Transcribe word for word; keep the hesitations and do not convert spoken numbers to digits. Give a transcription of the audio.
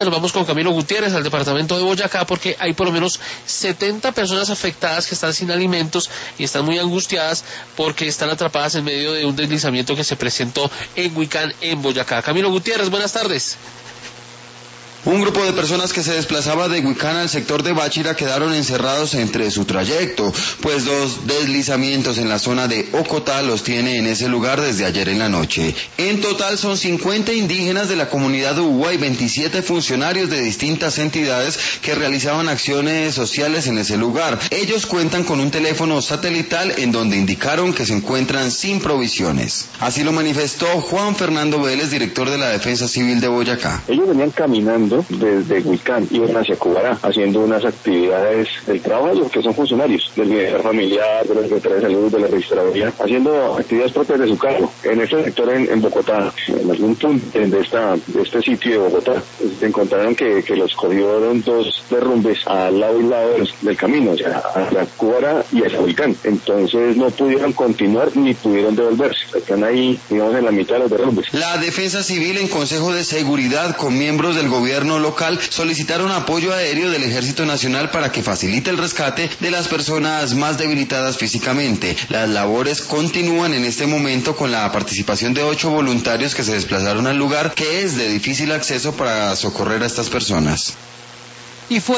Nos vamos con Camilo Gutiérrez al departamento de Boyacá porque hay por lo menos setenta personas afectadas que están sin alimentos y están muy angustiadas porque están atrapadas en medio de un deslizamiento que se presentó en Huicán, en Boyacá. Camilo Gutiérrez, buenas tardes. Un grupo de personas que se desplazaba de Huicán al sector de Báchira quedaron encerrados entre su trayecto, pues los deslizamientos en la zona de Ocotá los tiene en ese lugar desde ayer en la noche. En total son cincuenta indígenas de la comunidad de Uguá y veintisiete funcionarios de distintas entidades que realizaban acciones sociales en ese lugar. Ellos cuentan con un teléfono satelital en donde indicaron que se encuentran sin provisiones. Así lo manifestó Juan Fernando Vélez, director de la Defensa Civil de Boyacá. Ellos venían caminando desde Huicán, iban hacia Cubará, haciendo unas actividades del trabajo, que son funcionarios del bienestar familiar, de la Secretaría de Salud, de la Registraduría, haciendo actividades propias de su cargo. En este sector, en, en Bogotá, en algún punto de, esta, de este sitio de Bogotá, se encontraron que, que los cogieron dos derrumbes al lado y lado del, del camino, o sea, hacia Cubará y hacia Huicán. Entonces no pudieron continuar ni pudieron devolverse. Están ahí, digamos, en la mitad de los derrumbes. La Defensa Civil en Consejo de Seguridad con miembros del gobierno local solicitaron apoyo aéreo del Ejército Nacional para que facilite el rescate de las personas más debilitadas físicamente. Las labores continúan en este momento con la participación de ocho voluntarios que se desplazaron al lugar, que es de difícil acceso para socorrer a estas personas. Y fue